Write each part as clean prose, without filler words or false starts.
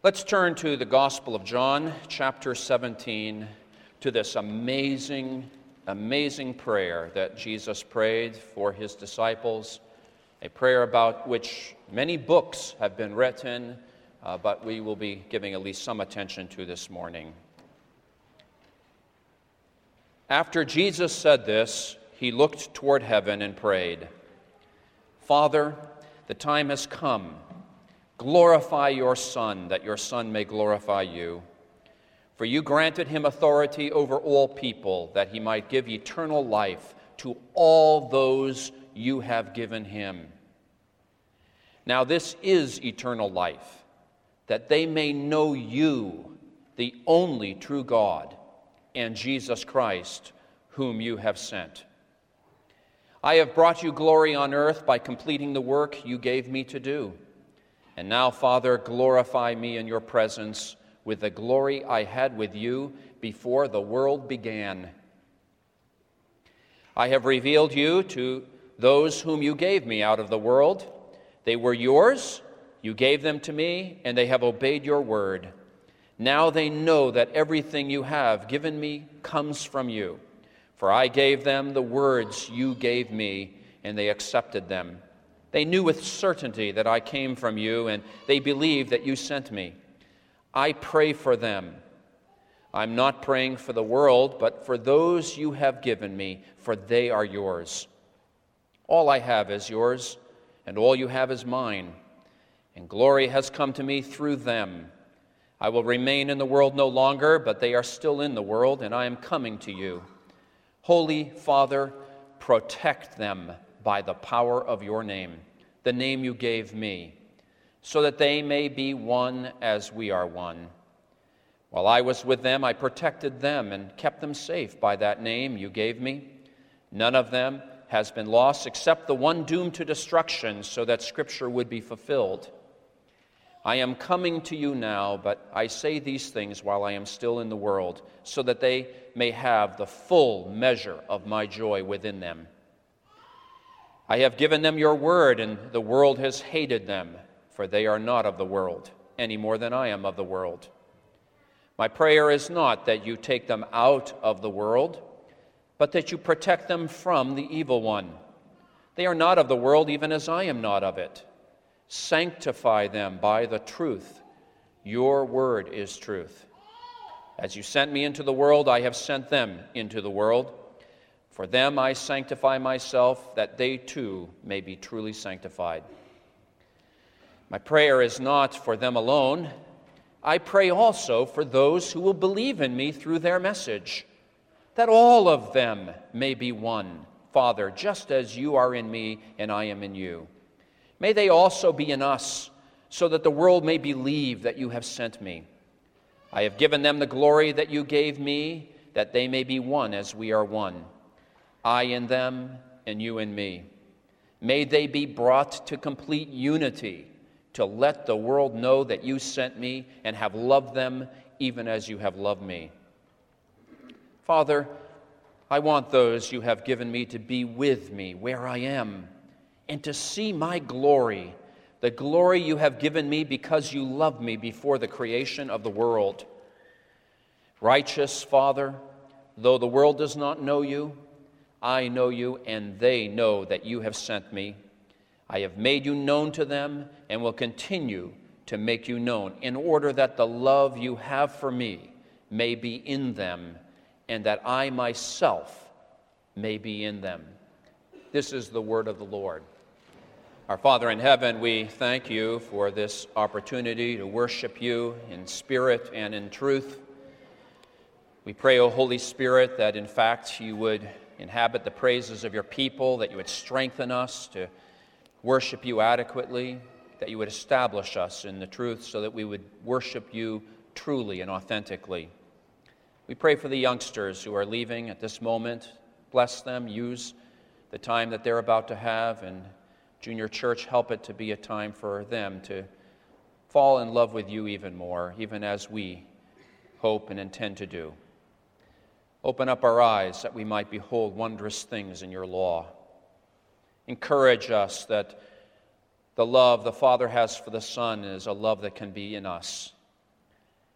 Let's turn to the Gospel of John, chapter 17, to this amazing prayer that Jesus prayed for his disciples, a prayer about which many books have been written, but we will be giving at least some attention to this morning. After Jesus said this, he looked toward heaven and prayed, "Father, the time has come. Glorify your Son, that your Son may glorify you. For you granted him authority over all people, that he might give eternal life to all those you have given him. Now this is eternal life, that they may know you, the only true God, and Jesus Christ, whom you have sent. I have brought you glory on earth by completing the work you gave me to do. And now, Father, glorify me in your presence with the glory I had with you before the world began. I have revealed you to those whom you gave me out of the world. They were yours, you gave them to me, and they have obeyed your word. Now they know that everything you have given me comes from you. For I gave them the words you gave me, and they accepted them. They knew with certainty that I came from you, and they believed that you sent me. I pray for them. I'm not praying for the world, but for those you have given me, for they are yours. All I have is yours, and all you have is mine, and glory has come to me through them. I will remain in the world no longer, but they are still in the world, and I am coming to you. Holy Father, protect them by the power of your name, the name you gave me, so that they may be one as we are one. While I was with them, I protected them and kept them safe by that name you gave me. None of them has been lost except the one doomed to destruction, so that Scripture would be fulfilled. I am coming to you now, but I say these things while I am still in the world, so that they may have the full measure of my joy within them. I have given them your word, and the world has hated them, for they are not of the world, any more than I am of the world. My prayer is not that you take them out of the world, but that you protect them from the evil one. They are not of the world, even as I am not of it. Sanctify them by the truth. Your word is truth. As you sent me into the world, I have sent them into the world. For them I sanctify myself, that they too may be truly sanctified. My prayer is not for them alone. I pray also for those who will believe in me through their message, that all of them may be one, Father, just as you are in me and I am in you. May they also be in us, so that the world may believe that you have sent me. I have given them the glory that you gave me, that they may be one as we are one. I in them, and you in me. May they be brought to complete unity, to let the world know that you sent me and have loved them even as you have loved me. Father, I want those you have given me to be with me where I am, and to see my glory, the glory you have given me because you loved me before the creation of the world. Righteous Father, though the world does not know you, I know you, and they know that you have sent me. I have made you known to them and will continue to make you known, in order that the love you have for me may be in them, and that I myself may be in them. This is the word of the Lord. Our Father in heaven, we thank you for this opportunity to worship you in spirit and in truth. We pray, O Holy Spirit, that in fact you would inhabit the praises of your people, that you would strengthen us to worship you adequately, that you would establish us in the truth so that we would worship you truly and authentically. We pray for the youngsters who are leaving at this moment. Bless them, use the time that they're about to have, and Junior Church, help it to be a time for them to fall in love with you even more, even as we hope and intend to do. Open up our eyes that we might behold wondrous things in your law. Encourage us that the love the Father has for the Son is a love that can be in us.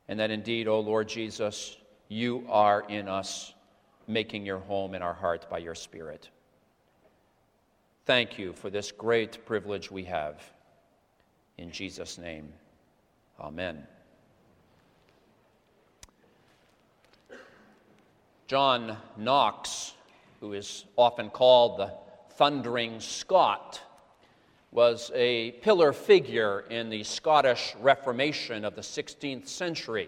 and that indeed, O Lord Jesus, you are in us, making your home in our heart by your Spirit. Thank you for this great privilege we have. In Jesus' name, amen. John Knox, who is often called the Thundering Scot, was a pillar figure in the Scottish Reformation of the 16th century.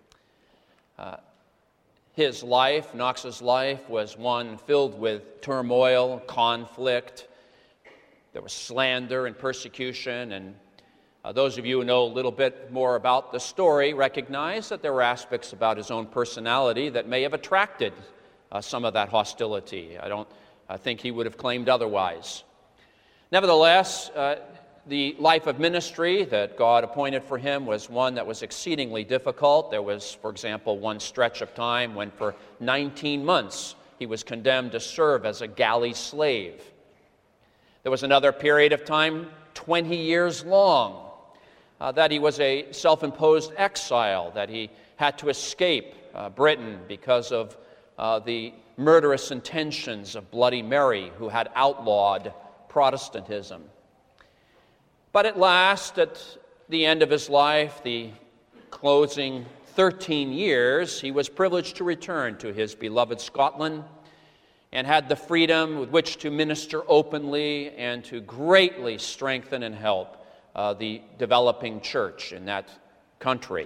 Knox's life, was one filled with turmoil, conflict. There was slander and persecution, and those of you who know a little bit more about the story recognize that there were aspects about his own personality that may have attracted some of that hostility. I don't think he would have claimed otherwise. Nevertheless, the life of ministry that God appointed for him was one that was exceedingly difficult. There was, for example, one stretch of time when for 19 months he was condemned to serve as a galley slave. There was another period of time, 20 years long, that he was a self-imposed exile, that he had to escape Britain because of the murderous intentions of Bloody Mary, who had outlawed Protestantism. But at last, at the end of his life, the closing 13 years, he was privileged to return to his beloved Scotland and had the freedom with which to minister openly and to greatly strengthen and help the developing church in that country.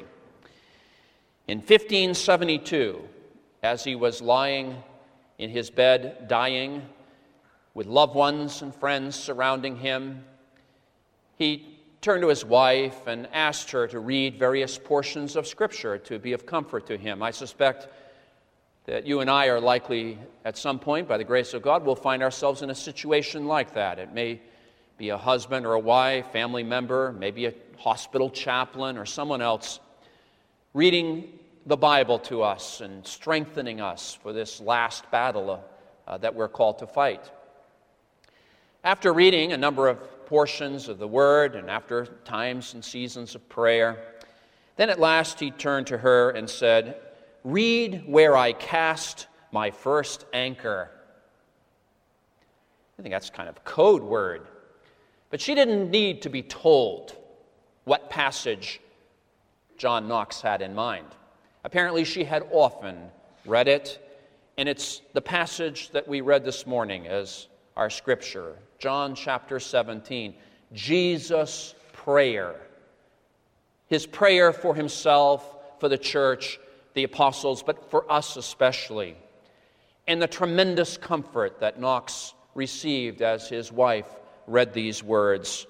In 1572, as he was lying in his bed dying, with loved ones and friends surrounding him, he turned to his wife and asked her to read various portions of Scripture to be of comfort to him. I suspect that you and I are likely, at some point, by the grace of God, will find ourselves in a situation like that. It may be a husband or a wife, family member, maybe a hospital chaplain or someone else reading the Bible to us and strengthening us for this last battle that we're called to fight. After reading a number of portions of the Word and after times and seasons of prayer, then at last he turned to her and said, "Read where I cast my first anchor." I think that's kind of a code word. But she didn't need to be told what passage John Knox had in mind. Apparently she had often read it, and it's the passage that we read this morning as our scripture, John chapter 17, Jesus' prayer. His prayer for himself, for the church, the apostles, but for us especially. And the tremendous comfort that Knox received as his wife read these words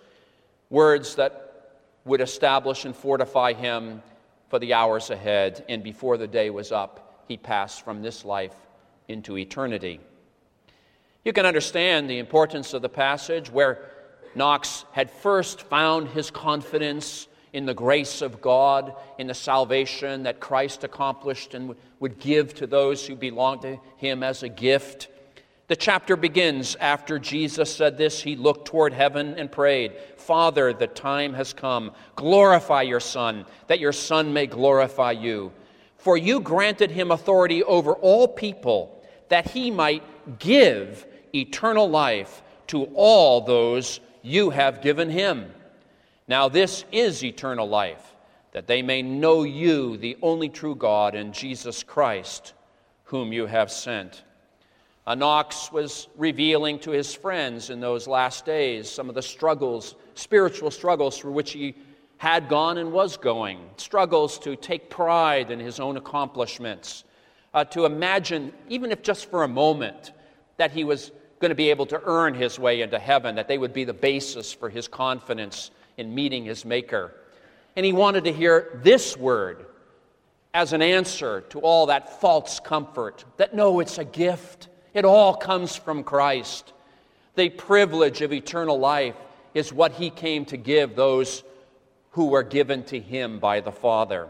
that would establish and fortify him for the hours ahead, and before the day was up, he passed from this life into eternity. You can understand the importance of the passage where Knox had first found his confidence in the grace of God, in the salvation that Christ accomplished and would give to those who belong to him as a gift. The chapter begins after Jesus said this. He looked toward heaven and prayed, "Father, the time has come. Glorify your Son, that your Son may glorify you. For you granted him authority over all people, that he might give eternal life to all those you have given him. Now this is eternal life, that they may know you, the only true God, and Jesus Christ, whom you have sent." Knox was revealing to his friends in those last days some of the struggles, spiritual struggles through which he had gone and was going, struggles to take pride in his own accomplishments, to imagine, even if just for a moment, that he was going to be able to earn his way into heaven, that they would be the basis for his confidence in meeting his Maker. And he wanted to hear this word as an answer to all that false comfort, that no, it's a gift. It all comes from Christ. The privilege of eternal life is what he came to give those who were given to him by the Father.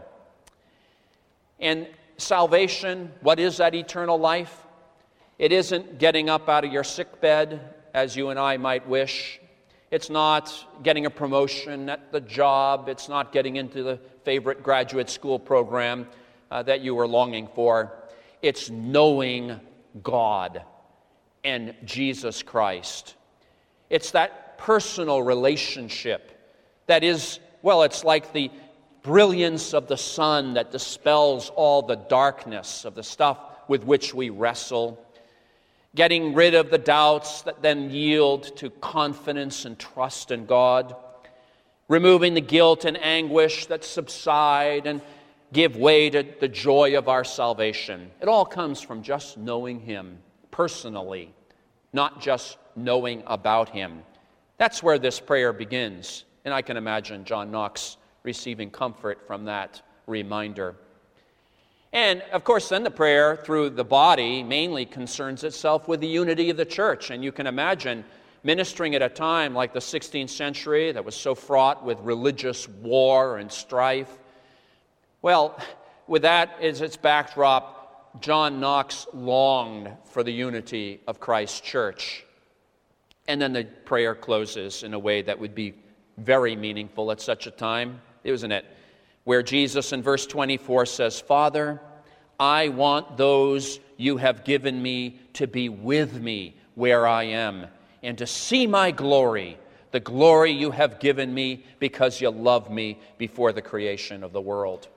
And salvation, what is that eternal life? It isn't getting up out of your sick bed, as you and I might wish. It's not getting a promotion at the job. It's not getting into the favorite graduate school program that you were longing for. It's knowing God and Jesus Christ. It's that personal relationship that is, well, it's like the brilliance of the sun that dispels all the darkness of the stuff with which we wrestle. Getting rid of the doubts that then yield to confidence and trust in God. Removing the guilt and anguish that subside and give way to the joy of our salvation. It all comes from just knowing Him personally, not just knowing about Him. That's where this prayer begins. And I can imagine John Knox receiving comfort from that reminder. And, of course, then the prayer through the body mainly concerns itself with the unity of the church. And you can imagine ministering at a time like the 16th century that was so fraught with religious war and strife. Well, with that as its backdrop, John Knox longed for the unity of Christ's church. And then the prayer closes in a way that would be very meaningful at such a time, isn't it? Where Jesus in verse 24 says, "Father, I want those you have given me to be with me where I am, and to see my glory, the glory you have given me because you loved me before the creation of the world."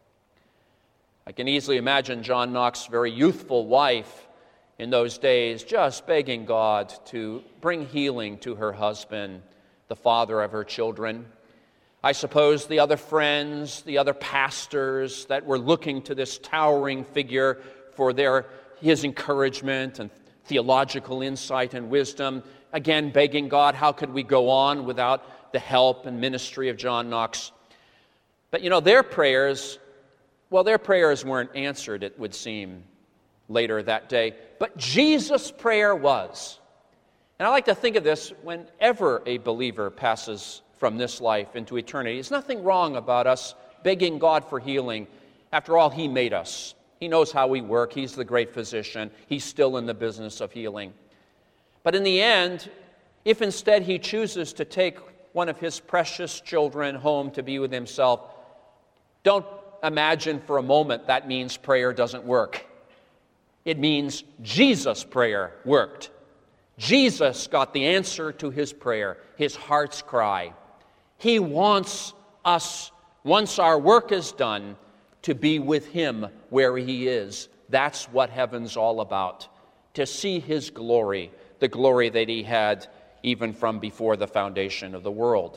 I can easily imagine John Knox's very youthful wife in those days just begging God to bring healing to her husband, the father of her children. I suppose the other friends, the other pastors that were looking to this towering figure for his encouragement and theological insight and wisdom, again begging God, how could we go on without the help and ministry of John Knox? But their prayers weren't answered, it would seem, later that day. But Jesus' prayer was. And I like to think of this whenever a believer passes from this life into eternity. There's nothing wrong about us begging God for healing. After all, He made us. He knows how we work. He's the great physician. He's still in the business of healing. But in the end, if instead He chooses to take one of His precious children home to be with Himself, don't imagine for a moment that means prayer doesn't work. It means Jesus' prayer worked. Jesus got the answer to His prayer, His heart's cry. He wants us, once our work is done, to be with Him where He is. That's what heaven's all about, to see His glory, the glory that He had even from before the foundation of the world.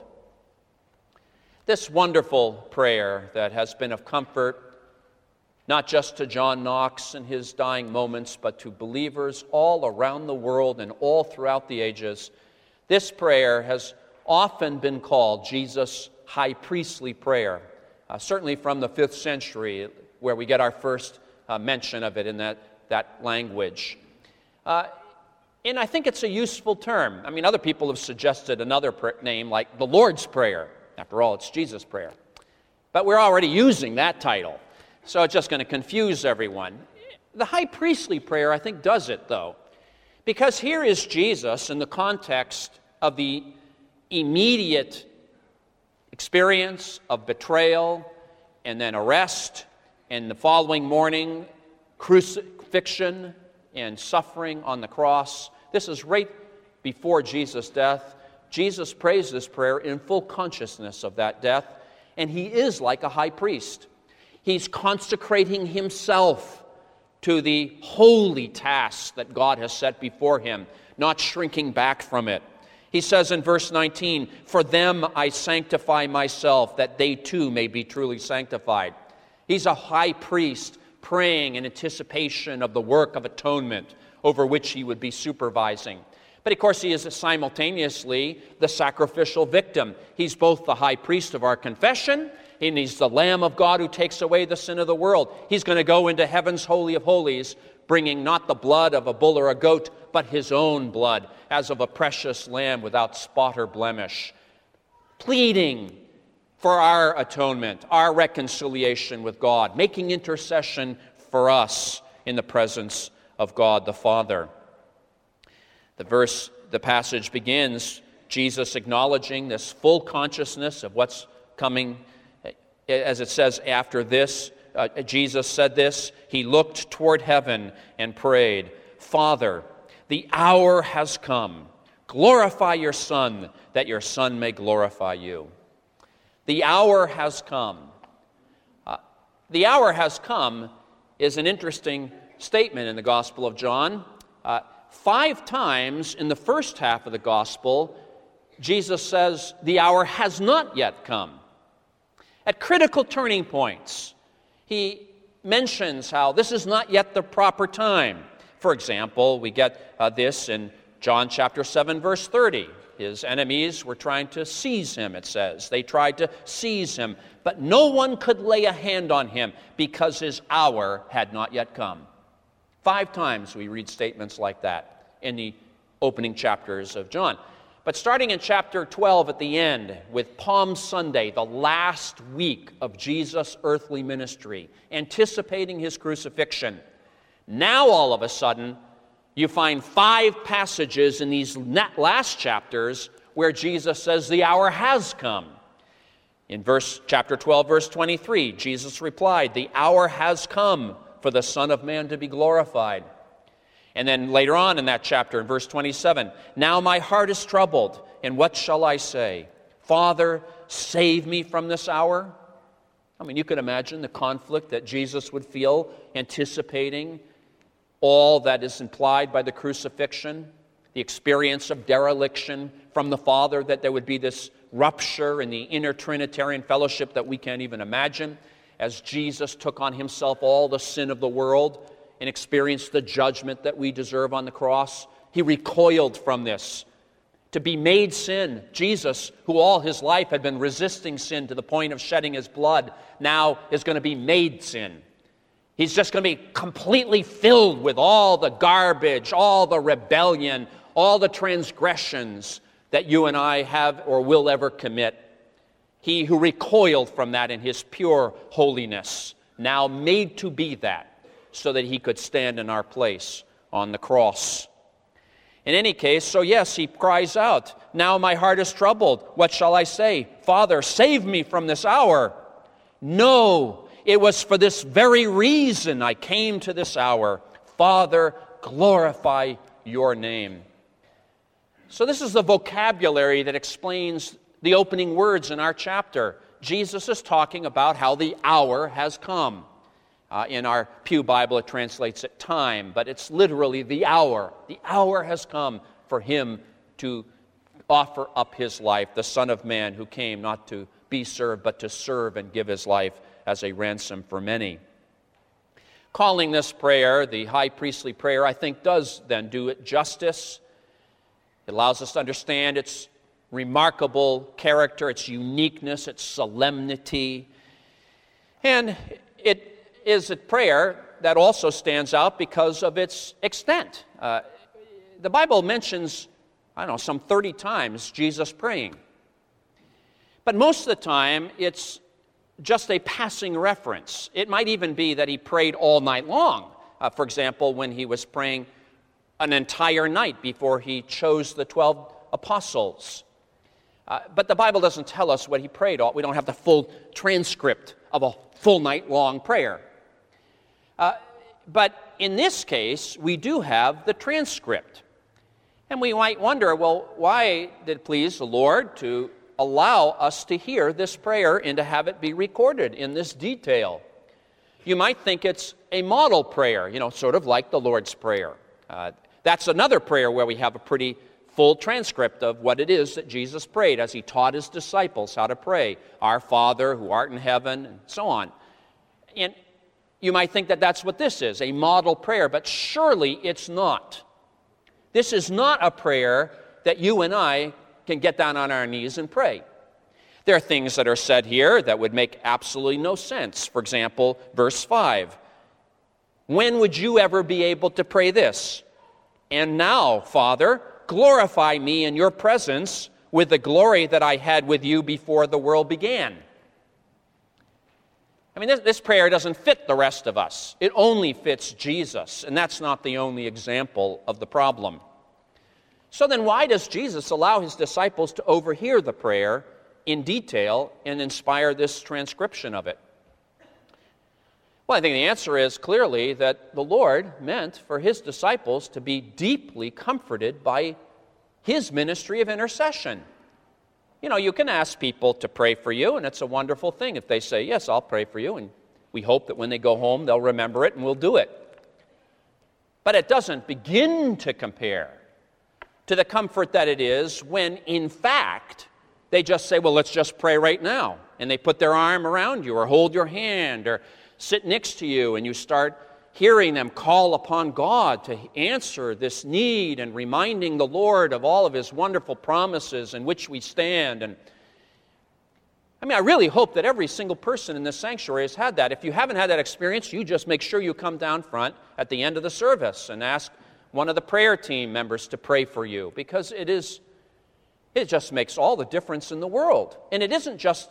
This wonderful prayer that has been of comfort, not just to John Knox in his dying moments, but to believers all around the world and all throughout the ages, this prayer has often been called Jesus' high priestly prayer, certainly from the 5th century, where we get our first mention of it in that language. And I think it's a useful term. I mean, other people have suggested another name like the Lord's Prayer. After all, it's Jesus' prayer. But we're already using that title, so it's just going to confuse everyone. The high priestly prayer, I think, does it, though, because here is Jesus in the context of the immediate experience of betrayal and then arrest, and the following morning, crucifixion and suffering on the cross. This is right before Jesus' death. Jesus prays this prayer in full consciousness of that death, and He is like a high priest. He's consecrating Himself to the holy task that God has set before Him, not shrinking back from it. He says in verse 19, "For them I sanctify myself, that they too may be truly sanctified." He's a high priest praying in anticipation of the work of atonement over which He would be supervising. But of course, He is simultaneously the sacrificial victim. He's both the high priest of our confession, and He's the Lamb of God who takes away the sin of the world. He's going to go into heaven's holy of holies, bringing not the blood of a bull or a goat, but His own blood, as of a precious lamb without spot or blemish, pleading for our atonement, our reconciliation with God, making intercession for us in the presence of God the Father. The passage begins Jesus acknowledging this full consciousness of what's coming. As it says after this, Jesus said this, he looked toward heaven and prayed, Father, the hour has come. Glorify your Son, that your Son may glorify you. The hour has come. The hour has come is an interesting statement in the Gospel of John. 5 times in the first half of the Gospel, Jesus says, the hour has not yet come. At critical turning points, he mentions how this is not yet the proper time. For example, we get this in John chapter 7, verse 30. His enemies were trying to seize him, it says. They tried to seize him, but no one could lay a hand on him because his hour had not yet come. 5 times we read statements like that in the opening chapters of John. But starting in chapter 12 at the end with Palm Sunday, the last week of Jesus' earthly ministry, anticipating his crucifixion, now all of a sudden you find 5 passages in these last chapters where Jesus says the hour has come. In chapter 12, verse 23, Jesus replied, the hour has come for the Son of Man to be glorified. And then later on in that chapter, in verse 27, now my heart is troubled, and what shall I say? Father, save me from this hour. I mean, you could imagine the conflict that Jesus would feel anticipating all that is implied by the crucifixion, the experience of dereliction from the Father, that there would be this rupture in the inner Trinitarian fellowship that we can't even imagine, as Jesus took on himself all the sin of the world and experienced the judgment that we deserve on the cross. He recoiled from this. To be made sin, Jesus, who all his life had been resisting sin to the point of shedding his blood, now is going to be made sin. He's just going to be completely filled with all the garbage, all the rebellion, all the transgressions that you and I have or will ever commit. He who recoiled from that in his pure holiness, now made to be that, so that he could stand in our place on the cross. In any case, so yes, he cries out, now my heart is troubled. What shall I say? Father, save me from this hour. No, it was for this very reason I came to this hour. Father, glorify your name. So this is the vocabulary that explains the opening words in our chapter. Jesus is talking about how the hour has come. In our Pew Bible, it translates it time, but it's literally the hour. The hour has come for him to offer up his life, the Son of Man who came not to be served, but to serve and give his life as a ransom for many. Calling this prayer the high priestly prayer, I think, does then do it justice. It allows us to understand its remarkable character, its uniqueness, its solemnity. And it is a prayer that also stands out because of its extent. The Bible mentions, some 30 times Jesus praying. But most of the time, it's just a passing reference. It might even be that he prayed all night long. For example, when he was praying an entire night before he chose the 12 apostles. But the Bible doesn't tell us what he prayed. We don't have the full transcript of a full night-long prayer. But in this case, we do have the transcript. And we might wonder, well, why did it please the Lord to allow us to hear this prayer and to have it be recorded in this detail? You might think it's a model prayer, sort of like the Lord's Prayer. That's another prayer where we have a pretty full transcript of what it is that Jesus prayed as he taught his disciples how to pray. Our Father who art in heaven, and so on. And you might think that that's what this is, a model prayer, but surely it's not. This is not a prayer that you and I can get down on our knees and pray. There are things that are said here that would make absolutely no sense. For example, verse 5. When would you ever be able to pray this? And now, Father, glorify me in your presence with the glory that I had with you before the world began. I mean, this prayer doesn't fit the rest of us. It only fits Jesus, and that's not the only example of the problem. So then why does Jesus allow his disciples to overhear the prayer in detail and inspire this transcription of it? Well, I think the answer is clearly that the Lord meant for his disciples to be deeply comforted by his ministry of intercession. You know, you can ask people to pray for you, and it's a wonderful thing if they say, yes, I'll pray for you, and we hope that when they go home, they'll remember it and we'll do it. But it doesn't begin to compare to the comfort that it is when, in fact, they just say, well, let's just pray right now. And they put their arm around you or hold your hand or sit next to you, and you start hearing them call upon God to answer this need and reminding the Lord of all of his wonderful promises in which we stand. And I really hope that every single person in this sanctuary has had that. If you haven't had that experience, you just make sure you come down front at the end of the service and ask one of the prayer team members to pray for you, because it just makes all the difference in the world. And it isn't just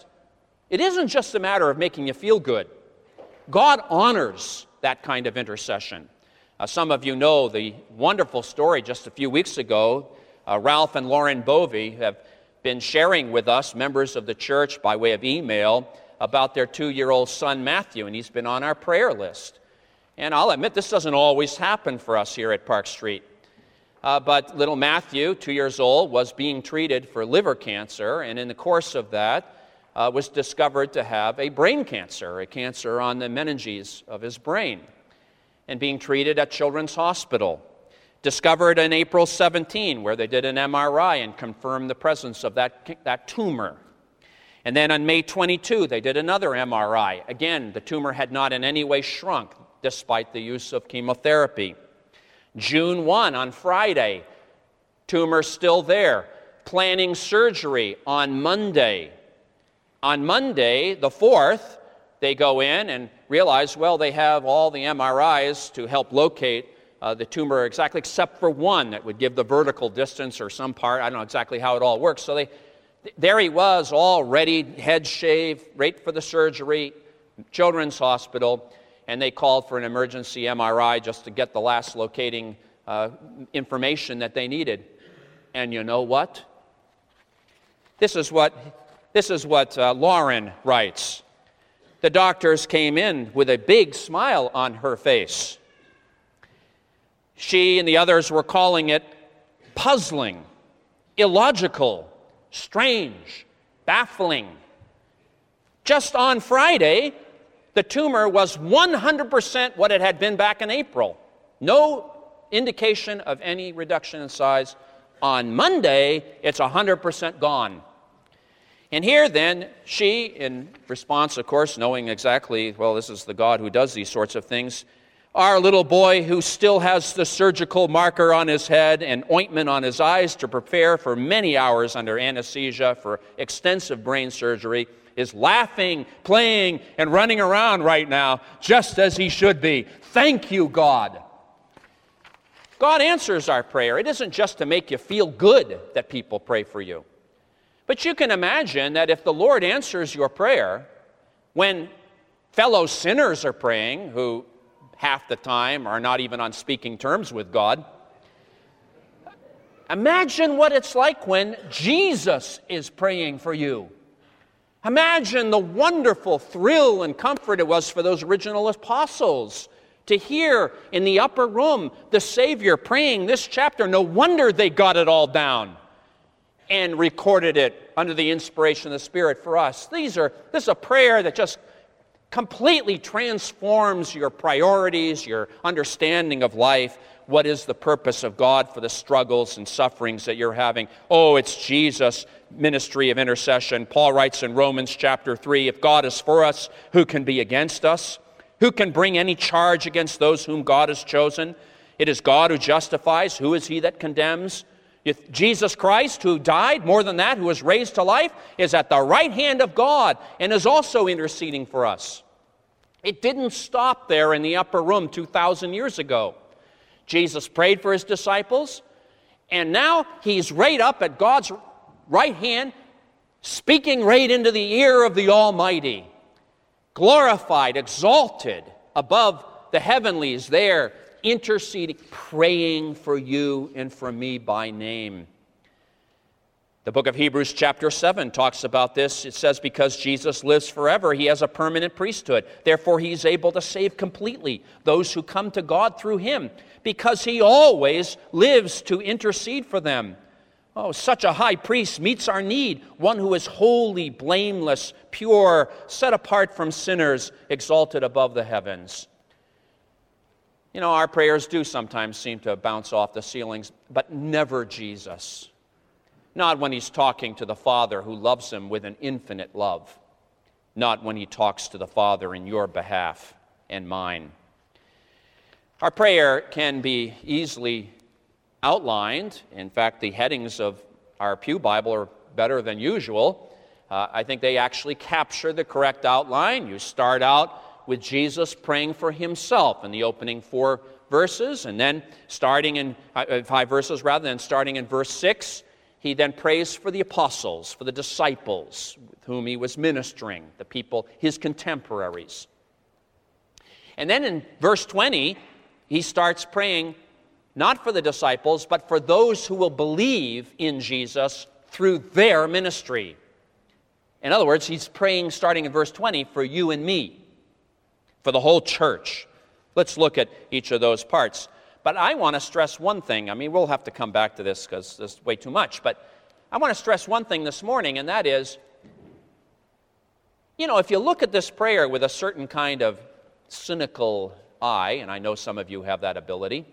a matter of making you feel good. God honors that kind of intercession. Some of you know the wonderful story just a few weeks ago. Ralph and Lauren Bovey have been sharing with us, members of the church, by way of email, about their 2-year-old son Matthew, and he's been on our prayer list. And I'll admit, this doesn't always happen for us here at Park Street. But little Matthew, 2 years old, was being treated for liver cancer, and in the course of that, was discovered to have a brain cancer, a cancer on the meninges of his brain, and being treated at Children's Hospital. Discovered on April 17, where they did an MRI and confirmed the presence of that tumor. And then on May 22, they did another MRI. Again, the tumor had not in any way shrunk, despite the use of chemotherapy. June 1, on Friday, tumor still there. Planning surgery on Monday. On Monday, the 4th, they go in and realize, well, they have all the MRIs to help locate the tumor exactly, except for one that would give the vertical distance or some part. I don't know exactly how it all works. So there he was, all ready, head shaved, ready for the surgery, Children's Hospital, and they called for an emergency MRI just to get the last locating information that they needed. And you know what? This is what Lauren writes. The doctors came in with a big smile on her face. She and the others were calling it puzzling, illogical, strange, baffling. Just on Friday, the tumor was 100% what it had been back in April. No indication of any reduction in size. On Monday, it's 100% gone. And here then, she, in response, of course, knowing exactly, well, this is the God who does these sorts of things, our little boy who still has the surgical marker on his head and ointment on his eyes to prepare for many hours under anesthesia for extensive brain surgery, is laughing, playing, and running around right now, just as he should be. Thank you, God. God answers our prayer. It isn't just to make you feel good that people pray for you. But you can imagine that if the Lord answers your prayer when fellow sinners are praying, who half the time are not even on speaking terms with God, imagine what it's like when Jesus is praying for you. Imagine the wonderful thrill and comfort it was for those original apostles to hear in the upper room the Savior praying this chapter. No wonder they got it all down and recorded it under the inspiration of the Spirit for us. This is a prayer that just completely transforms your priorities, your understanding of life. What is the purpose of God for the struggles and sufferings that you're having? Oh, it's Jesus' ministry of intercession. Paul writes in Romans chapter 3, if God is for us, who can be against us? Who can bring any charge against those whom God has chosen? It is God who justifies. Who is he that condemns? If Jesus Christ, who died, more than that, who was raised to life, is at the right hand of God and is also interceding for us. It didn't stop there in the upper room 2,000 years ago. Jesus prayed for his disciples, and now he's right up at God's right hand, speaking right into the ear of the Almighty, glorified, exalted above the heavenlies there, interceding, praying for you and for me by name. The book of Hebrews chapter 7 talks about this. It says, because Jesus lives forever, he has a permanent priesthood. Therefore, he's able to save completely those who come to God through him, because he always lives to intercede for them. Oh, such a high priest meets our need, one who is holy, blameless, pure, set apart from sinners, exalted above the heavens. You know, our prayers do sometimes seem to bounce off the ceilings, but never Jesus. Not when he's talking to the Father who loves him with an infinite love. Not when he talks to the Father in your behalf and mine. Our prayer can be easily outlined. In fact, the headings of our Pew Bible are better than usual. I think they actually capture the correct outline. You start out with Jesus praying for himself in the opening 4 verses, and then starting in 5 verses rather, than starting in verse 6, he then prays for the apostles, for the disciples with whom he was ministering, the people, his contemporaries. And then in verse 20, he starts praying not for the disciples, but for those who will believe in Jesus through their ministry. In other words, he's praying, starting in verse 20, for you and me, for the whole church. Let's look at each of those parts. But I want to stress one thing. I mean, we'll have to come back to this because there's way too much. But I want to stress one thing this morning, and that is, you know, if you look at this prayer with a certain kind of cynical eye, and I know some of you have that ability,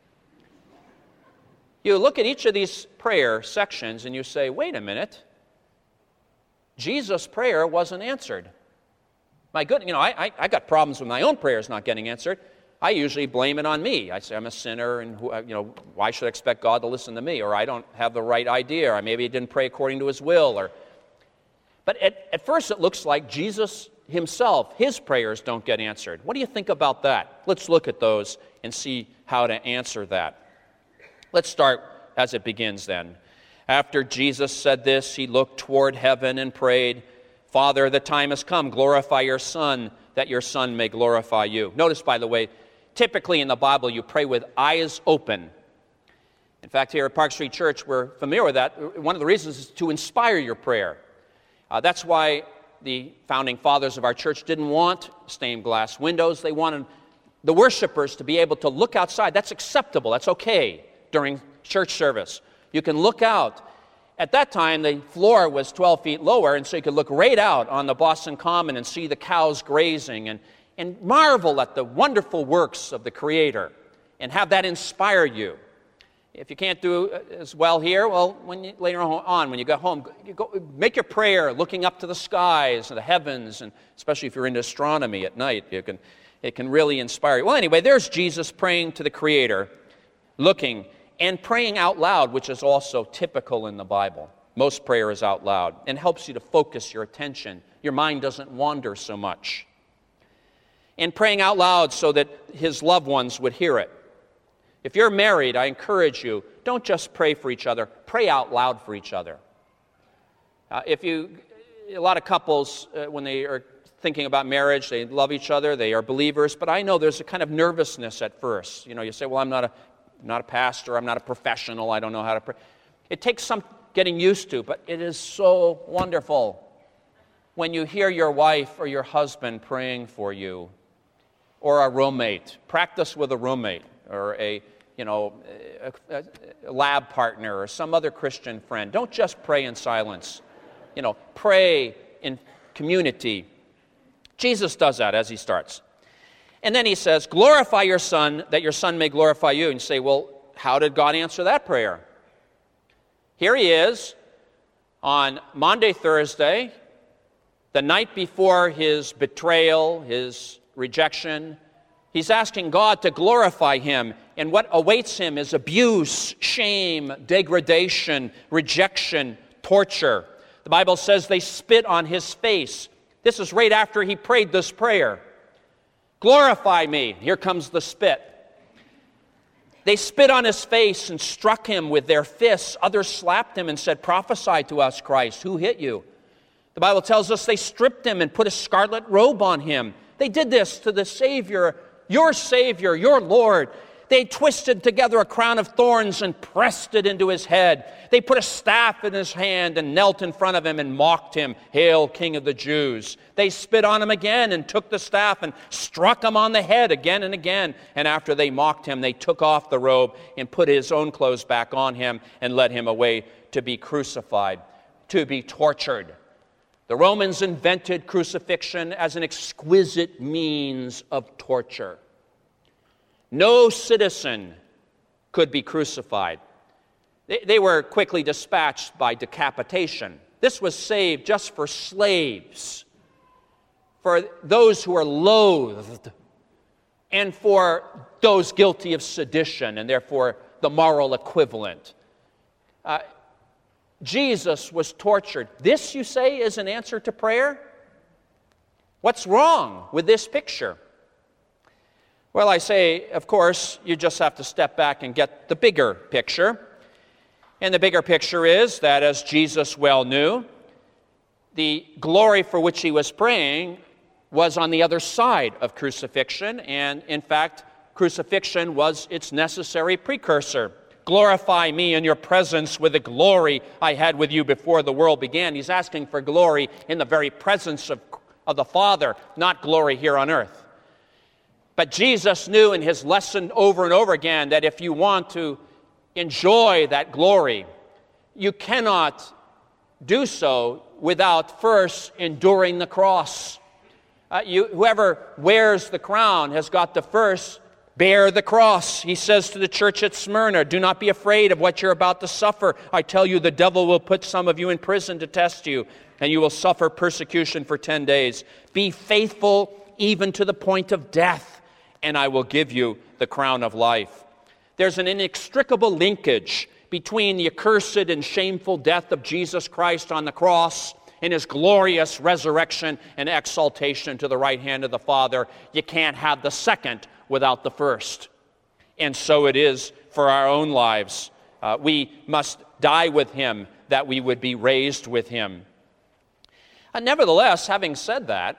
you look at each of these prayer sections and you say, wait a minute, Jesus' prayer wasn't answered. My goodness, you know, I got problems with my own prayers not getting answered. I usually blame it on me. I say I'm a sinner, and why should I expect God to listen to me? Or I don't have the right idea, or maybe I didn't pray according to his will. But at first it looks like Jesus himself, his prayers don't get answered. What do you think about that? Let's look at those and see how to answer that. Let's start as it begins then. After Jesus said this, he looked toward heaven and prayed, Father, the time has come. Glorify your Son, that your Son may glorify you. Notice, by the way, typically in the Bible, you pray with eyes open. In fact, here at Park Street Church, we're familiar with that. One of the reasons is to inspire your prayer. That's why the founding fathers of our church didn't want stained glass windows. They wanted the worshipers to be able to look outside. That's acceptable. That's okay during church service. You can look out. At that time, the floor was 12 feet lower, and so you could look right out on the Boston Common and see the cows grazing and marvel at the wonderful works of the Creator and have that inspire you. If you can't do as well here, well, later on, when you go home, make your prayer looking up to the skies and the heavens, and especially if you're into astronomy at night, it can really inspire you. Well, anyway, there's Jesus praying to the Creator, looking and praying out loud, which is also typical in the Bible. Most prayer is out loud and helps you to focus your attention. Your mind doesn't wander so much. And praying out loud so that his loved ones would hear it. If you're married, I encourage you, don't just pray for each other, pray out loud for each other. A lot of couples, when they are thinking about marriage, they love each other, they are believers, but I know there's a kind of nervousness at first. You say, well, I'm not a pastor, I'm not a professional, I don't know how to pray. It takes some getting used to, but it is so wonderful when you hear your wife or your husband praying for you, or a roommate. Practice with a roommate, or a lab partner, or some other Christian friend. Don't just pray in silence. Pray in community. Jesus does that as he starts. And then he says, glorify your Son, that your Son may glorify you. And you say, well, how did God answer that prayer? Here he is on Maundy Thursday, the night before his betrayal, his rejection. He's asking God to glorify him. And what awaits him is abuse, shame, degradation, rejection, torture. The Bible says they spit on his face. This is right after he prayed this prayer. Glorify me. Here comes the spit. They spit on his face and struck him with their fists. Others slapped him and said, prophesy to us, Christ. Who hit you? The Bible tells us they stripped him and put a scarlet robe on him. They did this to the Savior, your Lord. They twisted together a crown of thorns and pressed it into his head. They put a staff in his hand and knelt in front of him and mocked him, "Hail, King of the Jews." They spit on him again and took the staff and struck him on the head again and again. And after they mocked him, they took off the robe and put his own clothes back on him and led him away to be crucified, to be tortured. The Romans invented crucifixion as an exquisite means of torture. No citizen could be crucified. They were quickly dispatched by decapitation. This was saved just for slaves, for those who were loathed, and for those guilty of sedition, and therefore the moral equivalent. Jesus was tortured. This, you say, is an answer to prayer? What's wrong with this picture? Well, I say, of course, you just have to step back and get the bigger picture. And the bigger picture is that, as Jesus well knew, the glory for which he was praying was on the other side of crucifixion, and in fact, crucifixion was its necessary precursor. Glorify me in your presence with the glory I had with you before the world began. He's asking for glory in the very presence of the Father, not glory here on earth. But Jesus knew in his lesson over and over again that if you want to enjoy that glory, you cannot do so without first enduring the cross. Whoever wears the crown has got to first bear the cross. He says to the church at Smyrna, "Do not be afraid of what you're about to suffer. I tell you, the devil will put some of you in prison to test you, and you will suffer persecution for 10 days. Be faithful even to the point of death, and I will give you the crown of life." There's an inextricable linkage between the accursed and shameful death of Jesus Christ on the cross and his glorious resurrection and exaltation to the right hand of the Father. You can't have the second without the first. And so it is for our own lives. We must die with him that we would be raised with him. Nevertheless, having said that,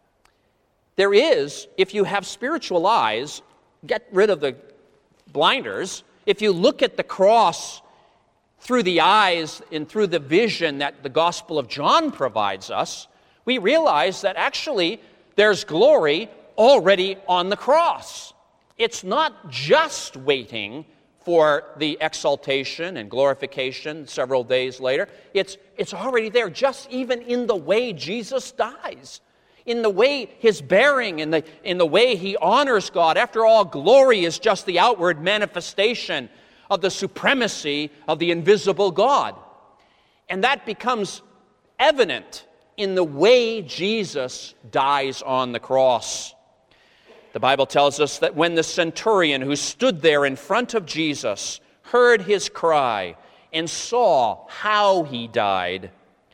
there is, if you have spiritual eyes, get rid of the blinders. If you look at the cross through the eyes and through the vision that the Gospel of John provides us, we realize that actually there's glory already on the cross. It's not just waiting for the exaltation and glorification several days later. It's already there, just even in the way Jesus dies, in the way his bearing, in the way he honors God. After all, glory is just the outward manifestation of the supremacy of the invisible God. And that becomes evident in the way Jesus dies on the cross. The Bible tells us that when the centurion who stood there in front of Jesus heard his cry and saw how he died,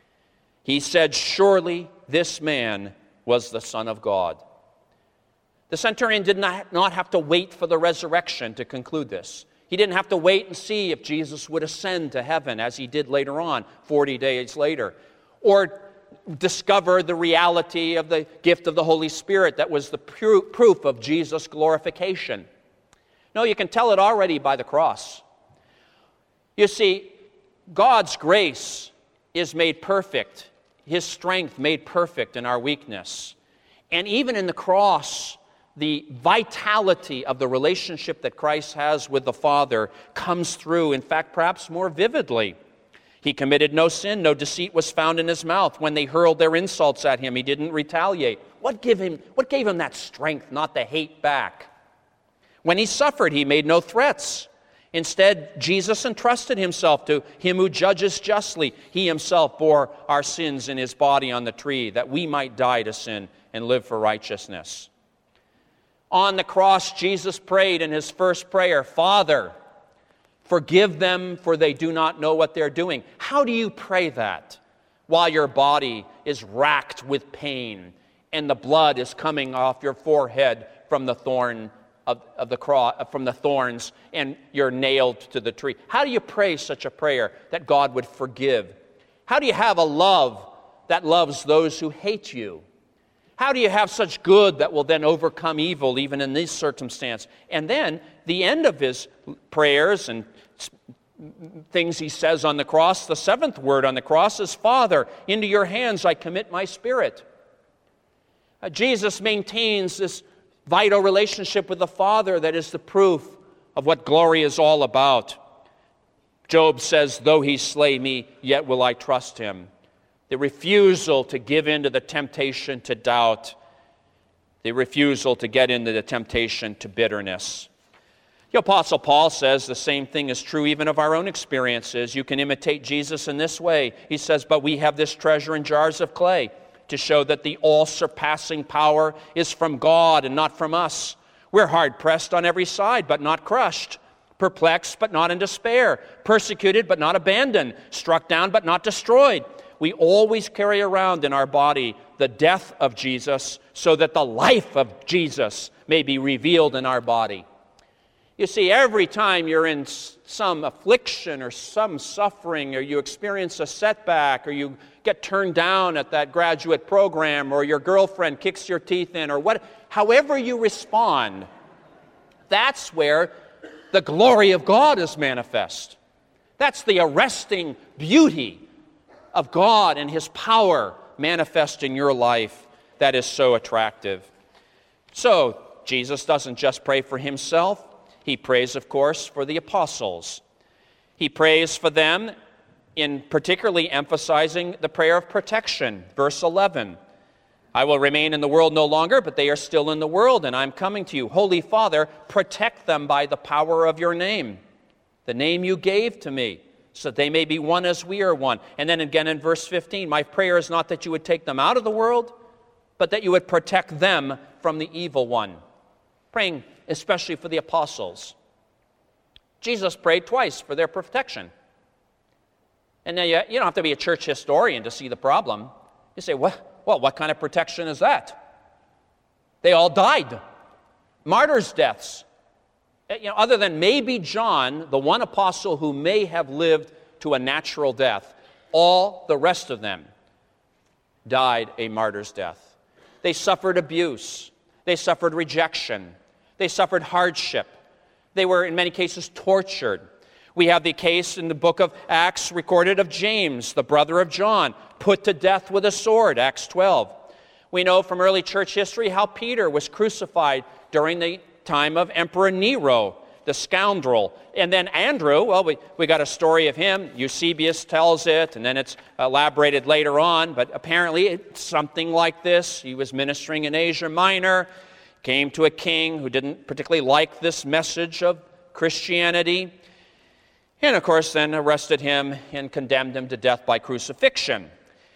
he said, "Surely this man was the Son of God." The centurion did not have to wait for the resurrection to conclude this. He didn't have to wait and see if Jesus would ascend to heaven, as he did later on, 40 days later, or discover the reality of the gift of the Holy Spirit that was the proof of Jesus' glorification. No, you can tell it already by the cross. You see, God's grace is made perfect, his strength made perfect in our weakness. And even in the cross, the vitality of the relationship that Christ has with the Father comes through, in fact, perhaps more vividly. He committed no sin, no deceit was found in his mouth. When they hurled their insults at him, he didn't retaliate. What gave him that strength not to hate back? When he suffered, he made no threats. Instead, Jesus entrusted himself to him who judges justly. He himself bore our sins in his body on the tree, that we might die to sin and live for righteousness. On the cross, Jesus prayed in his first prayer, "Father, forgive them, for they do not know what they're doing." How do you pray that while your body is racked with pain and the blood is coming off your forehead from the thorn of the cross, from the thorns, and you're nailed to the tree? How do you pray such a prayer that God would forgive? How do you have a love that loves those who hate you? How do you have such good that will then overcome evil even in this circumstance? And then the end of his prayers and things he says on the cross, the seventh word on the cross is, Father, into your hands I commit my spirit. Jesus maintains this vital relationship with the Father that is the proof of what glory is all about. Job says, though he slay me, yet will I trust him. The refusal to give in to the temptation to doubt, the refusal to get into the temptation to bitterness. The Apostle Paul says the same thing is true even of our own experiences. You can imitate Jesus in this way. He says, but we have this treasure in jars of clay to show that the all-surpassing power is from God and not from us. We're hard-pressed on every side, but not crushed. Perplexed, but not in despair. Persecuted, but not abandoned. Struck down, but not destroyed. We always carry around in our body the death of Jesus so that the life of Jesus may be revealed in our body. You see, every time you're in some affliction or some suffering, or you experience a setback, or you get turned down at that graduate program, or your girlfriend kicks your teeth in, or however you respond, that's where the glory of God is manifest. That's the arresting beauty of God and His power manifest in your life that is so attractive. So, Jesus doesn't just pray for Himself. He prays, of course, for the apostles. He prays for them in particularly emphasizing the prayer of protection. Verse 11, I will remain in the world no longer, but they are still in the world, and I'm coming to you. Holy Father, protect them by the power of your name, the name you gave to me, so that they may be one as we are one. And then again in verse 15, my prayer is not that you would take them out of the world, but that you would protect them from the evil one. Praying especially for the apostles. Jesus prayed twice for their protection. And now you don't have to be a church historian to see the problem. You say, well, what kind of protection is that? They all died. Martyrs' deaths. Other than maybe John, the one apostle who may have lived to a natural death, all the rest of them died a martyr's death. They suffered abuse. They suffered rejection. They suffered hardship. They were, in many cases, tortured. We have the case in the book of Acts recorded of James, the brother of John, put to death with a sword, Acts 12. We know from early church history how Peter was crucified during the time of Emperor Nero, the scoundrel. And then Andrew, well, we got a story of him. Eusebius tells it, and then it's elaborated later on. But apparently it's something like this. He was ministering in Asia Minor, came to a king who didn't particularly like this message of Christianity, and of course then arrested him and condemned him to death by crucifixion.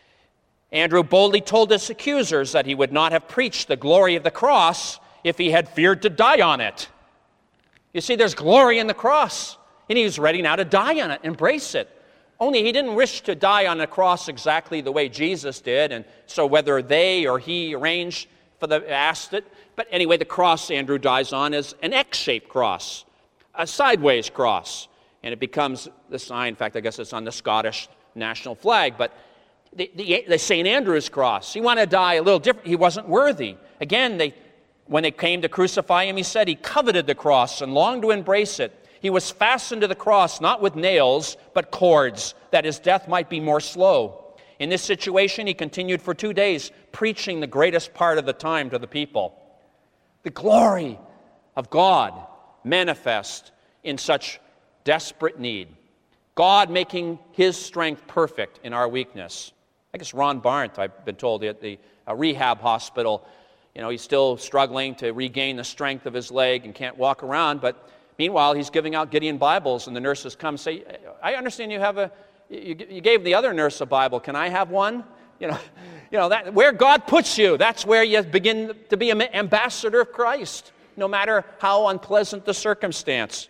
Andrew boldly told his accusers that he would not have preached the glory of the cross if he had feared to die on it. You see, there's glory in the cross, and he was ready now to die on it, embrace it. Only he didn't wish to die on a cross exactly the way Jesus did, and so whether they or he asked it. But anyway, the cross Andrew dies on is an X-shaped cross, a sideways cross. And it becomes the sign, in fact, I guess it's on the Scottish national flag, but the St. Andrew's cross. He wanted to die a little different. He wasn't worthy. Again, when they came to crucify him, he said he coveted the cross and longed to embrace it. He was fastened to the cross, not with nails, but cords, that his death might be more slow. In this situation, he continued for 2 days, preaching the greatest part of the time to the people. The glory of God manifest in such desperate need. God making His strength perfect in our weakness. I guess Ron Barnt, I've been told, at the rehab hospital, he's still struggling to regain the strength of his leg and can't walk around, but meanwhile, he's giving out Gideon Bibles, and the nurses come and say, I understand you gave the other nurse a Bible. Can I have one? That where God puts you, that's where you begin to be an ambassador of Christ, no matter how unpleasant the circumstance.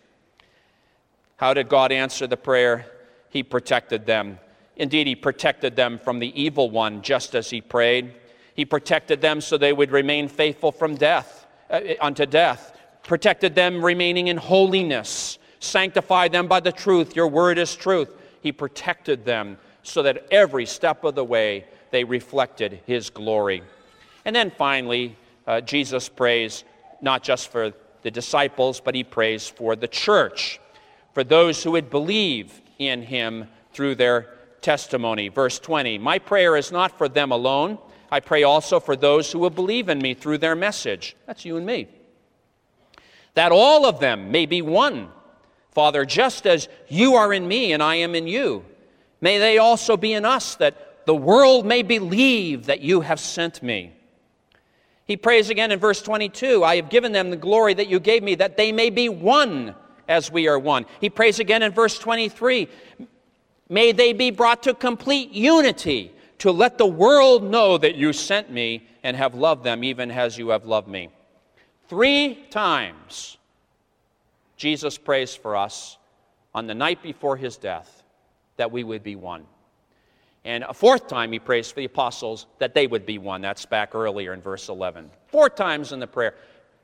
How did God answer the prayer? He protected them. Indeed, He protected them from the evil one, just as He prayed. He protected them so they would remain faithful from death, unto death. Protected them remaining in holiness. Sanctified them by the truth. Your word is truth. He protected them so that every step of the way they reflected His glory. And then finally, Jesus prays not just for the disciples, but he prays for the church, for those who would believe in him through their testimony. Verse 20, my prayer is not for them alone. I pray also for those who will believe in me through their message. That's you and me. That all of them may be one. Father, just as you are in me and I am in you, may they also be in us, that the world may believe that you have sent me. He prays again in verse 22, I have given them the glory that you gave me, that they may be one as we are one. He prays again in verse 23, may they be brought to complete unity, to let the world know that you sent me and have loved them even as you have loved me. 3 times Jesus prays for us on the night before his death that we would be one. And a 4th time he prays for the apostles that they would be one. That's back earlier in verse 11. 4 times in the prayer.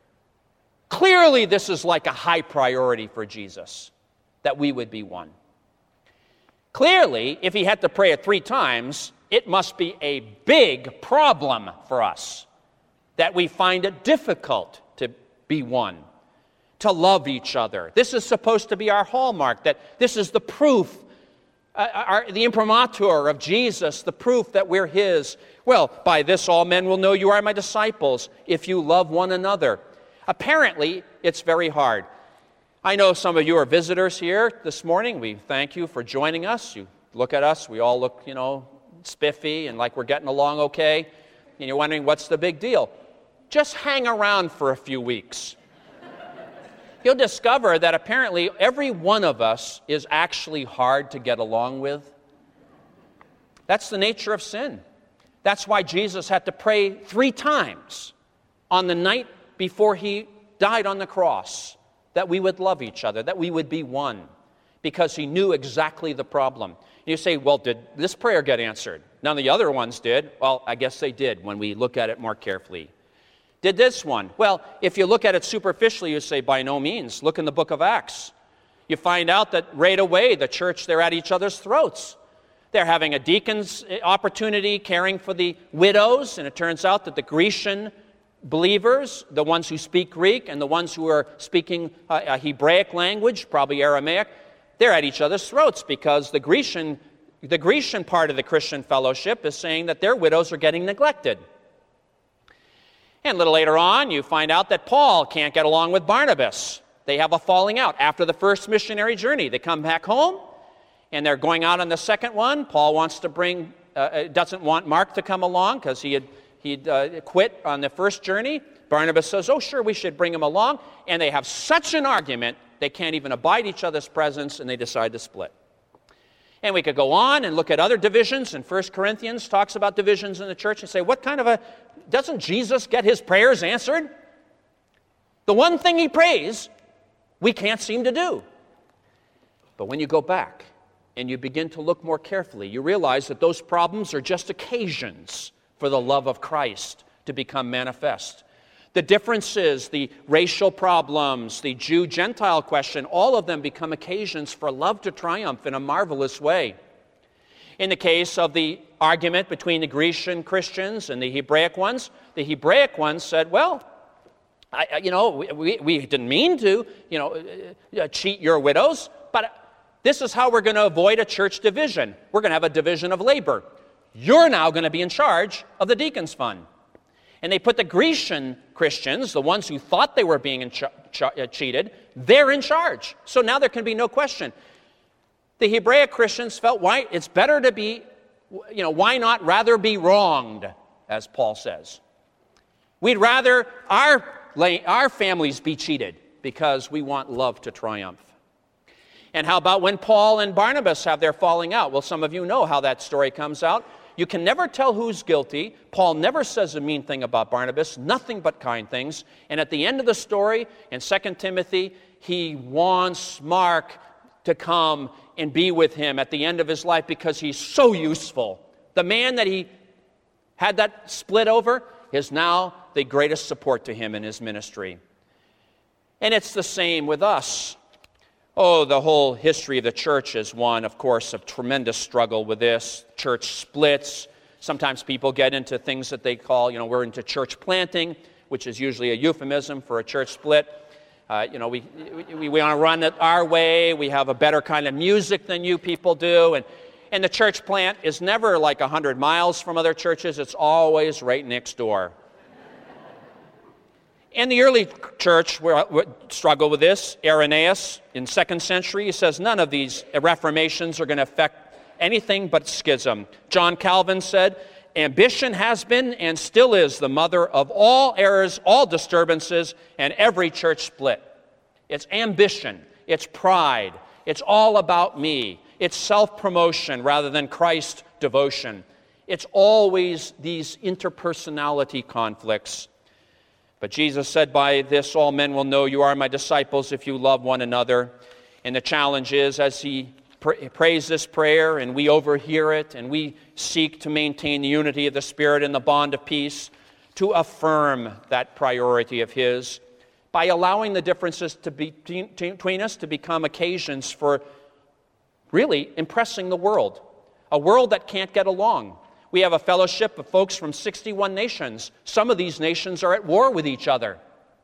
Clearly this is like a high priority for Jesus, that we would be one. Clearly, if he had to pray it 3 times, it must be a big problem for us, that we find it difficult to be one, to love each other. This is supposed to be our hallmark, that this is the proof, the imprimatur of Jesus, the proof that we're his. Well, by this all men will know you are my disciples, if you love one another. Apparently, it's very hard. I know some of you are visitors here this morning. We thank you for joining us. You look at us, we all look, spiffy and like we're getting along okay. And you're wondering, what's the big deal? Just hang around for a few weeks. You'll discover that apparently every one of us is actually hard to get along with. That's the nature of sin. That's why Jesus had to pray 3 times on the night before he died on the cross, that we would love each other, that we would be one, because he knew exactly the problem. You say, well, did this prayer get answered? None of the other ones did. Well, I guess they did when we look at it more carefully. Did this one? Well, if you look at it superficially, you say, by no means. Look in the book of Acts. You find out that right away, the church, they're at each other's throats. They're having a deacon's opportunity, caring for the widows, and it turns out that the Grecian believers, the ones who speak Greek and the ones who are speaking a Hebraic language, probably Aramaic, they're at each other's throats because the Grecian part of the Christian fellowship is saying that their widows are getting neglected. And a little later on, you find out that Paul can't get along with Barnabas. They have a falling out after the first missionary journey. They come back home, and they're going out on the second one. Paul wants to doesn't want Mark to come along because he'd quit on the first journey. Barnabas says, oh, sure, we should bring him along. And they have such an argument, they can't even abide each other's presence, and they decide to split. And we could go on and look at other divisions, and 1 Corinthians talks about divisions in the church and say, doesn't Jesus get his prayers answered? The one thing he prays, we can't seem to do. But when you go back and you begin to look more carefully, you realize that those problems are just occasions for the love of Christ to become manifest. The differences, the racial problems, the Jew-Gentile question, all of them become occasions for love to triumph in a marvelous way. In the case of the argument between the Grecian Christians and the Hebraic ones said, well, we didn't mean to, cheat your widows, but this is how we're going to avoid a church division. We're going to have a division of labor. You're now going to be in charge of the deacons' fund. And they put the Grecian Christians, the ones who thought they were being cheated, they're in charge. So now there can be no question. The Hebraic Christians felt, it's better to be, why not rather be wronged, as Paul says. We'd rather our families be cheated because we want love to triumph. And how about when Paul and Barnabas have their falling out? Well, some of you know how that story comes out. You can never tell who's guilty. Paul never says a mean thing about Barnabas, nothing but kind things. And at the end of the story, in 2 Timothy, he wants Mark to come and be with him at the end of his life because he's so useful. The man that he had that split over is now the greatest support to him in his ministry. And it's the same with us. Oh, the whole history of the church is one, of course, of tremendous struggle with this. Church splits, Sometimes people get into things that they call, we're into church planting, which is usually a euphemism for a church split. We want to run it our way. We have a better kind of music than you people do. And the church plant is never like 100 miles from other churches. It's always right next door. In the early church, we struggle with this. Irenaeus, in 2nd century, he says none of these reformations are going to affect anything but schism. John Calvin said, ambition has been and still is the mother of all errors, all disturbances, and every church split. It's ambition. It's pride. It's all about me. It's self-promotion rather than Christ devotion. It's always these interpersonality conflicts. But Jesus said, by this all men will know you are my disciples if you love one another. And the challenge is, as he prays this prayer and we overhear it and we seek to maintain the unity of the Spirit and the bond of peace, to affirm that priority of his by allowing the differences between us to become occasions for really impressing the world, a world that can't get along. We have a fellowship of folks from 61 nations. Some of these nations are at war with each other.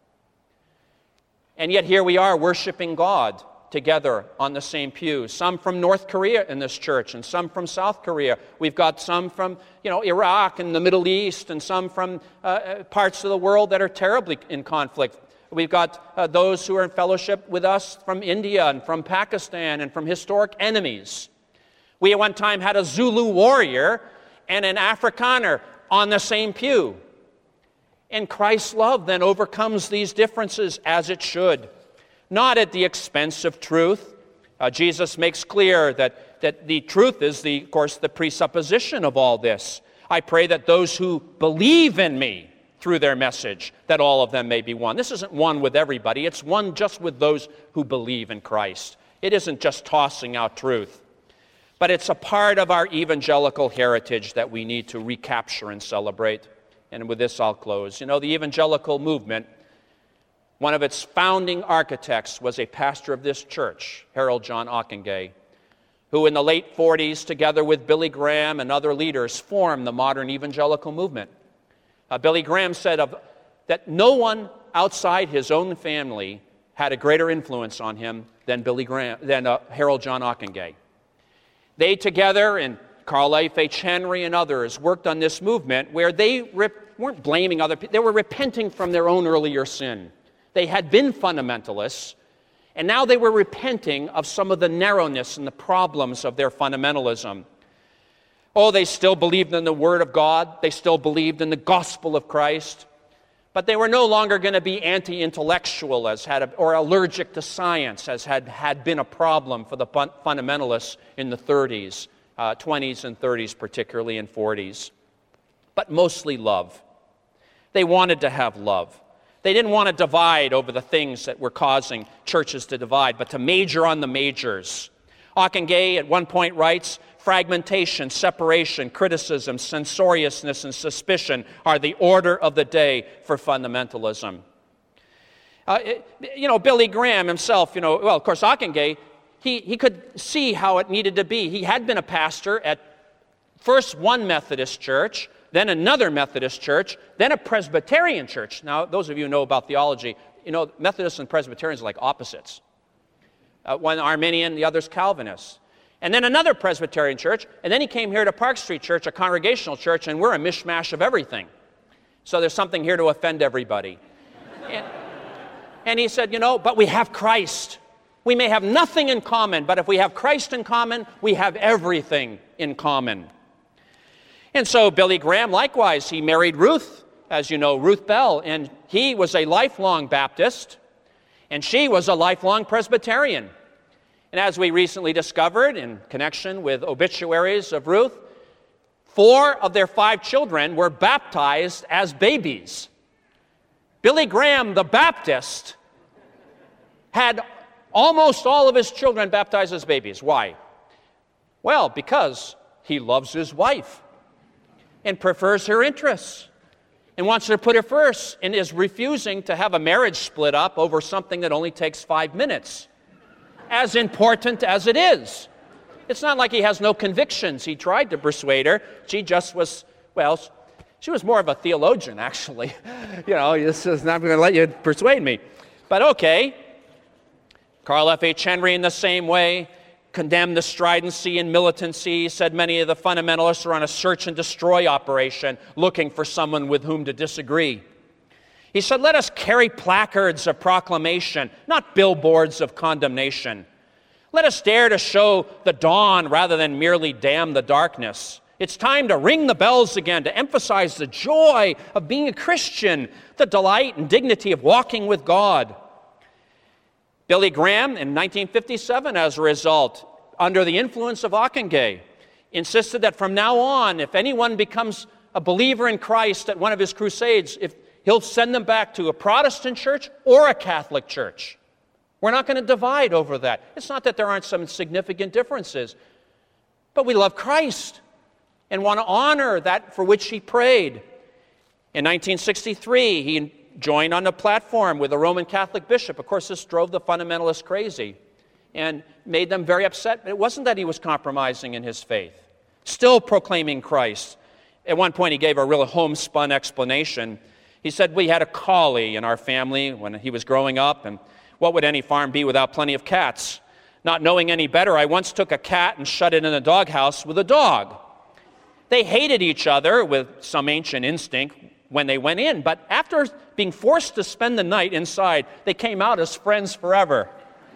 And yet here we are worshiping God together on the same pew. Some from North Korea in this church and some from South Korea. We've got some from, Iraq and the Middle East and some from parts of the world that are terribly in conflict. We've got those who are in fellowship with us from India and from Pakistan and from historic enemies. We at one time had a Zulu warrior and an Afrikaner on the same pew. And Christ's love then overcomes these differences as it should. Not at the expense of truth. Jesus makes clear that the truth is, of course, the presupposition of all this. I pray that those who believe in me through their message, that all of them may be one. This isn't one with everybody. It's one just with those who believe in Christ. It isn't just tossing out truth. But it's a part of our evangelical heritage that we need to recapture and celebrate. And with this, I'll close. The evangelical movement, one of its founding architects was a pastor of this church, Harold John Ockenga, who in the late 40s, together with Billy Graham and other leaders, formed the modern evangelical movement. Billy Graham said that no one outside his own family had a greater influence on him than Harold John Ockenga. They together, and Carl F. H. Henry and others, worked on this movement where they weren't blaming other people. They were repenting from their own earlier sin. They had been fundamentalists, and now they were repenting of some of the narrowness and the problems of their fundamentalism. Oh, they still believed in the Word of God. They still believed in the gospel of Christ. But they were no longer going to be anti-intellectual or allergic to science, as had been a problem for the fundamentalists in the 30s, 20s and 30s particularly, and 40s. But mostly love. They wanted to have love. They didn't want to divide over the things that were causing churches to divide, but to major on the majors. Ockenga at one point writes, fragmentation, separation, criticism, censoriousness, and suspicion are the order of the day for fundamentalism. Billy Graham himself, of course, Ockenga, he could see how it needed to be. He had been a pastor at first one Methodist church, then another Methodist church, then a Presbyterian church. Now, those of you who know about theology, Methodists and Presbyterians are like opposites. One Arminian, the other's Calvinist. And then another Presbyterian church, and then he came here to Park Street Church, a congregational church, and we're a mishmash of everything. So there's something here to offend everybody. And he said, but we have Christ. We may have nothing in common, but if we have Christ in common, we have everything in common. And so Billy Graham, likewise, he married Ruth, as you know, Ruth Bell, and he was a lifelong Baptist, and she was a lifelong Presbyterian. And as we recently discovered in connection with obituaries of Ruth, 4 of their 5 children were baptized as babies. Billy Graham, the Baptist, had almost all of his children baptized as babies. Why? Well, because he loves his wife and prefers her interests and wants to put her first and is refusing to have a marriage split up over something that only takes 5 minutes. As important as it is. It's not like he has no convictions. He tried to persuade her. She just was, well, she was more of a theologian, actually. This is not going to let you persuade me. But okay. Carl F. H. Henry, in the same way, condemned the stridency and militancy, said many of the fundamentalists are on a search and destroy operation, looking for someone with whom to disagree. He said, let us carry placards of proclamation, not billboards of condemnation. Let us dare to show the dawn rather than merely damn the darkness. It's time to ring the bells again, to emphasize the joy of being a Christian, the delight and dignity of walking with God. Billy Graham, in 1957, as a result, under the influence of Ockenga, insisted that from now on, if anyone becomes a believer in Christ at one of his crusades, he'll send them back to a Protestant church or a Catholic church. We're not going to divide over that. It's not that there aren't some significant differences, but we love Christ and want to honor that for which he prayed. In 1963, he joined on the platform with a Roman Catholic bishop. Of course, this drove the fundamentalists crazy and made them very upset. It wasn't that he was compromising in his faith, still proclaiming Christ. At one point, he gave a real homespun explanation. He said, we had a collie in our family when he was growing up, and what would any farm be without plenty of cats? Not knowing any better, I once took a cat and shut it in a doghouse with a dog. They hated each other with some ancient instinct when they went in, but after being forced to spend the night inside, they came out as friends forever.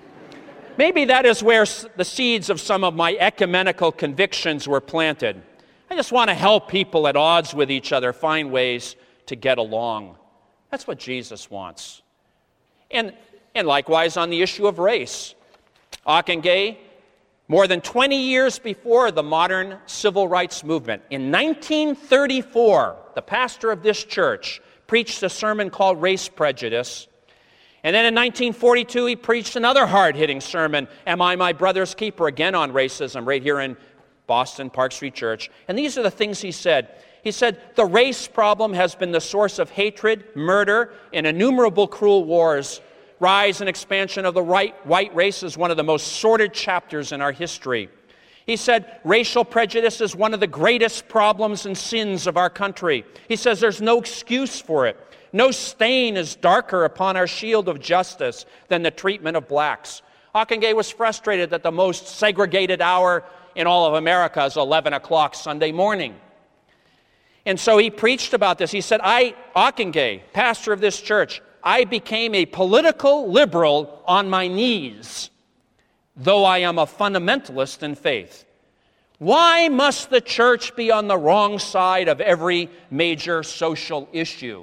Maybe that is where the seeds of some of my ecumenical convictions were planted. I just want to help people at odds with each other find ways to get along. That's what Jesus wants. And likewise on the issue of race. Ockenga, more than 20 years before the modern civil rights movement, in 1934, the pastor of this church preached a sermon called Race Prejudice. And then in 1942, he preached another hard-hitting sermon, Am I My Brother's Keeper, again on racism, right here in Boston, Park Street Church. And these are the things he said. He said, the race problem has been the source of hatred, murder, and innumerable cruel wars. Rise and expansion of the white race is one of the most sordid chapters in our history. He said, racial prejudice is one of the greatest problems and sins of our country. He says there's no excuse for it. No stain is darker upon our shield of justice than the treatment of blacks. Ockenga was frustrated that the most segregated hour in all of America is 11 o'clock Sunday morning. And so he preached about this. He said, Ockenga, pastor of this church, I became a political liberal on my knees, though I am a fundamentalist in faith. Why must the church be on the wrong side of every major social issue?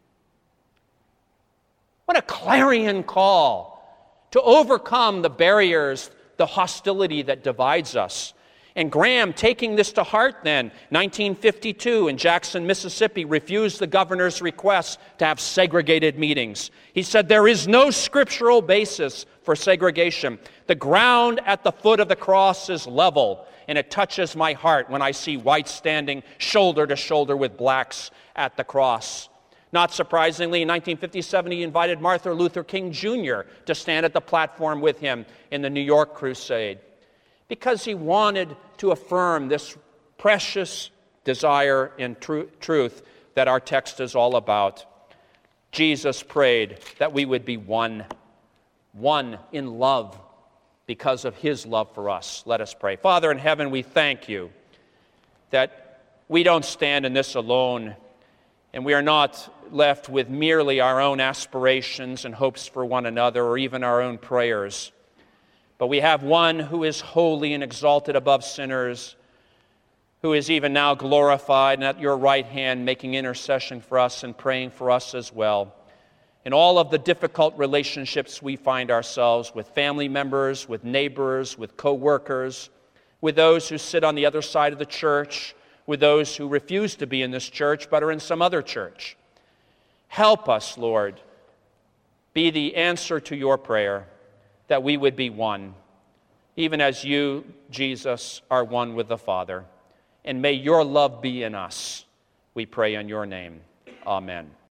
What a clarion call to overcome the barriers, the hostility that divides us. And Graham, taking this to heart then, 1952 in Jackson, Mississippi, refused the governor's request to have segregated meetings. He said, there is no scriptural basis for segregation. The ground at the foot of the cross is level, and it touches my heart when I see whites standing shoulder to shoulder with blacks at the cross. Not surprisingly, in 1957, he invited Martin Luther King Jr. to stand at the platform with him in the New York Crusade, because he wanted to affirm this precious desire and truth that our text is all about. Jesus prayed that we would be one in love because of his love for us. Let us pray. Father in heaven, we thank you that we don't stand in this alone, and we are not left with merely our own aspirations and hopes for one another or even our own prayers. But we have one who is holy and exalted above sinners, who is even now glorified and at your right hand making intercession for us and praying for us as well. In all of the difficult relationships we find ourselves with family members, with neighbors, with co-workers, with those who sit on the other side of the church, with those who refuse to be in this church but are in some other church. Help us, Lord, be the answer to your prayer, that we would be one, even as you, Jesus, are one with the Father. And may your love be in us. We pray in your name. Amen.